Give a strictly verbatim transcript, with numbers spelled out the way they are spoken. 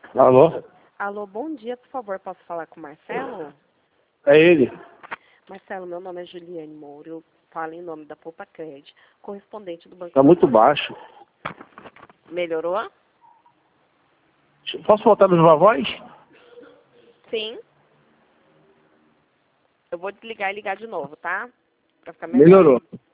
Alô? Alô, bom dia, por favor, posso falar com o Marcelo? É ele. Marcelo, meu nome é Juliane Moura, eu falo em nome da Poupa Cred, correspondente do Banco Tá do muito Brasil. baixo. Melhorou? Posso voltar na voz? Sim. Eu vou desligar e ligar de novo, tá? Pra ficar melhor. Melhorou.